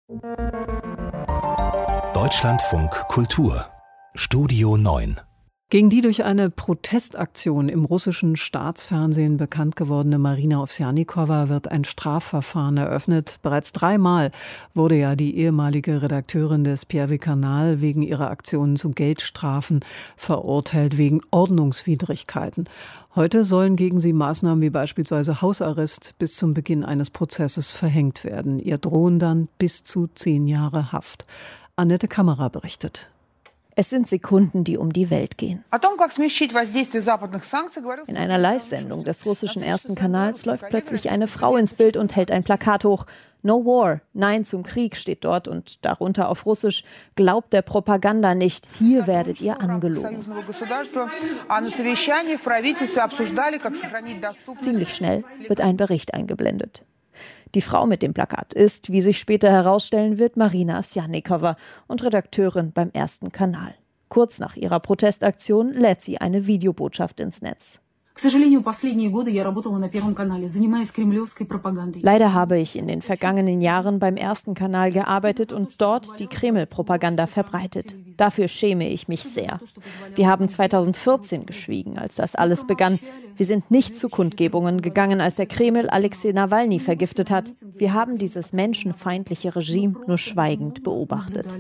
Deutschlandfunk Kultur Studio 9. Gegen die durch eine Protestaktion im russischen Staatsfernsehen bekannt gewordene Marina Ovsjannikowa wird ein Strafverfahren eröffnet. Bereits 3-mal wurde ja die ehemalige Redakteurin des Первый канал wegen ihrer Aktionen zu Geldstrafen verurteilt, wegen Ordnungswidrigkeiten. Heute sollen gegen sie Maßnahmen wie beispielsweise Hausarrest bis zum Beginn eines Prozesses verhängt werden. Ihr drohen dann bis zu 10 Jahre Haft. Annette Kammerer berichtet. Es sind Sekunden, die um die Welt gehen. In einer Live-Sendung des russischen ersten Kanals läuft plötzlich eine Frau ins Bild und hält ein Plakat hoch. No war, Nein zum Krieg steht dort und darunter auf Russisch: Glaubt der Propaganda nicht, hier werdet ihr angelogen. Ziemlich schnell wird ein Bericht eingeblendet. Die Frau mit dem Plakat ist, wie sich später herausstellen wird, Marina Ovsjannikowa und Redakteurin beim ersten Kanal. Kurz nach ihrer Protestaktion lädt sie eine Videobotschaft ins Netz. Leider habe ich in den vergangenen Jahren beim ersten Kanal gearbeitet und dort die Kreml-Propaganda verbreitet. Dafür schäme ich mich sehr. Wir haben 2014 geschwiegen, als das alles begann. Wir sind nicht zu Kundgebungen gegangen, als der Kreml Alexei Nawalny vergiftet hat. Wir haben dieses menschenfeindliche Regime nur schweigend beobachtet.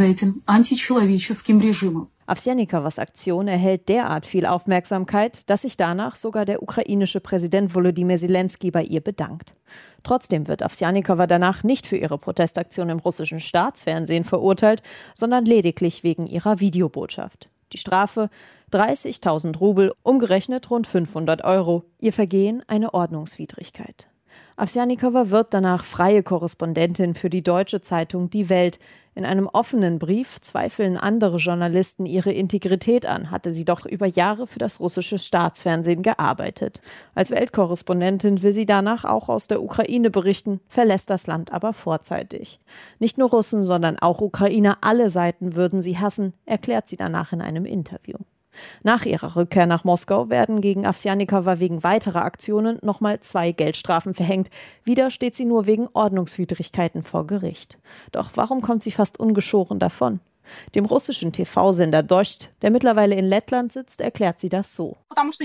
Ovsjannikowas Aktion erhält derart viel Aufmerksamkeit, dass sich danach sogar der ukrainische Präsident Volodymyr Zelensky bei ihr bedankt. Trotzdem wird Ovsjannikowa danach nicht für ihre Protestaktion im russischen Staatsfernsehen verurteilt, sondern lediglich wegen ihrer Videobotschaft. Die Strafe: 30.000 Rubel, umgerechnet rund 500 €. Ihr Vergehen: eine Ordnungswidrigkeit. Ovsjannikowa wird danach freie Korrespondentin für die deutsche Zeitung Die Welt. In einem offenen Brief zweifeln andere Journalisten ihre Integrität an, hatte sie doch über Jahre für das russische Staatsfernsehen gearbeitet. Als Weltkorrespondentin will sie danach auch aus der Ukraine berichten, verlässt das Land aber vorzeitig. Nicht nur Russen, sondern auch Ukrainer, alle Seiten würden sie hassen, erklärt sie danach in einem Interview. Nach ihrer Rückkehr nach Moskau werden gegen Ovsjannikowa wegen weiterer Aktionen nochmal 2 Geldstrafen verhängt. Wieder steht sie nur wegen Ordnungswidrigkeiten vor Gericht. Doch warum kommt sie fast ungeschoren davon? Dem russischen TV-Sender Dost, der mittlerweile in Lettland sitzt, erklärt sie das so.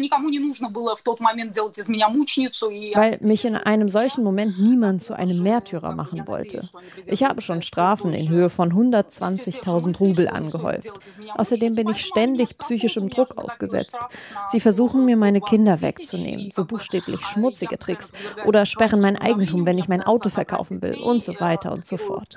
Weil mich in einem solchen Moment niemand zu einem Märtyrer machen wollte. Ich habe schon Strafen in Höhe von 120.000 Rubel angehäuft. Außerdem bin ich ständig psychischem Druck ausgesetzt. Sie versuchen mir meine Kinder wegzunehmen, so buchstäblich schmutzige Tricks, oder sperren mein Eigentum, wenn ich mein Auto verkaufen will und so weiter und so fort.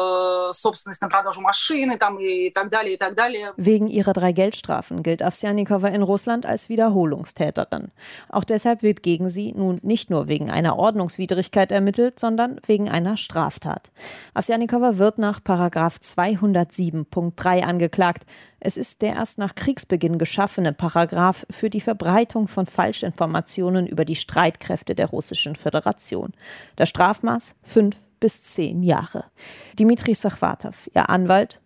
Wegen ihrer 3 Geldstrafen gilt Ovsjannikowa in Russland als Wiederholungstäterin. Auch deshalb wird gegen sie nun nicht nur wegen einer Ordnungswidrigkeit ermittelt, sondern wegen einer Straftat. Ovsjannikowa wird nach § 207.3 angeklagt. Es ist der erst nach Kriegsbeginn geschaffene Paragraph für die Verbreitung von Falschinformationen über die Streitkräfte der Russischen Föderation. Das Strafmaß: 5 bis 10 Jahre. Dimitri Sachwatow, ihr Anwalt: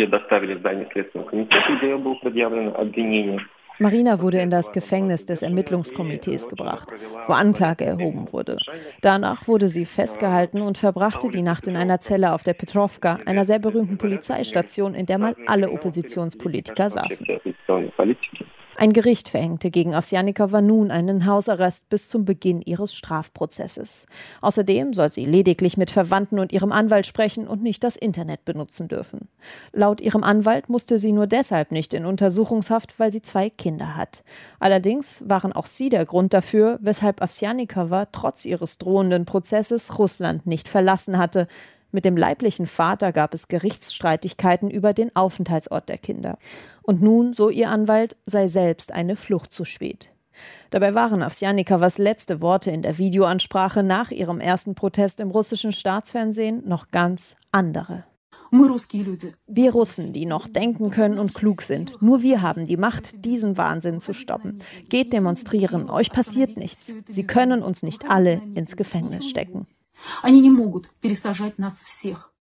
Marina wurde in das Gefängnis des Ermittlungskomitees gebracht, wo Anklage erhoben wurde. Danach wurde sie festgehalten und verbrachte die Nacht in einer Zelle auf der Petrovka, einer sehr berühmten Polizeistation, in der mal alle Oppositionspolitiker saßen. Ein Gericht verhängte gegen Ovsjannikowa nun einen Hausarrest bis zum Beginn ihres Strafprozesses. Außerdem soll sie lediglich mit Verwandten und ihrem Anwalt sprechen und nicht das Internet benutzen dürfen. Laut ihrem Anwalt musste sie nur deshalb nicht in Untersuchungshaft, weil sie 2 Kinder hat. Allerdings waren auch sie der Grund dafür, weshalb Ovsjannikowa trotz ihres drohenden Prozesses Russland nicht verlassen hatte. Mit dem leiblichen Vater gab es Gerichtsstreitigkeiten über den Aufenthaltsort der Kinder. Und nun, so ihr Anwalt, sei selbst eine Flucht zu spät. Dabei waren Ovsjannikowas letzte Worte in der Videoansprache nach ihrem ersten Protest im russischen Staatsfernsehen noch ganz andere. Wir Russen, die noch denken können und klug sind, nur wir haben die Macht, diesen Wahnsinn zu stoppen. Geht demonstrieren, euch passiert nichts. Sie können uns nicht alle ins Gefängnis stecken. Они не могут пересажать нас всех.